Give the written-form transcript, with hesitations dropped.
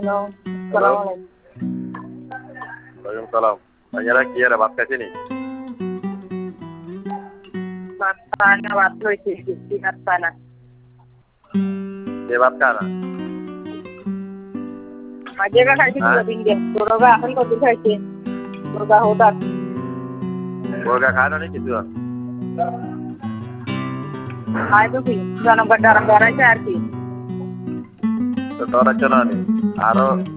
Hello, সালাম আলাইকুম। ওয়ালাইকুম সালাম। ভাইয়ারা কি আর ভাত খাইছে নি? ভাত খায় না, ভাত লইছে, বেশি ভাত খায় না। যে ভাত খায় না? আগে খাইছে দিন দিয়ে, তোরগা এখন কত খাইছে? তোরগা হোতা। মুরগা খায় না নাকি তুই? খায় তো কি? জনগণ ডারাম বাড়াইছে আর কি? তো তোর একজন আরো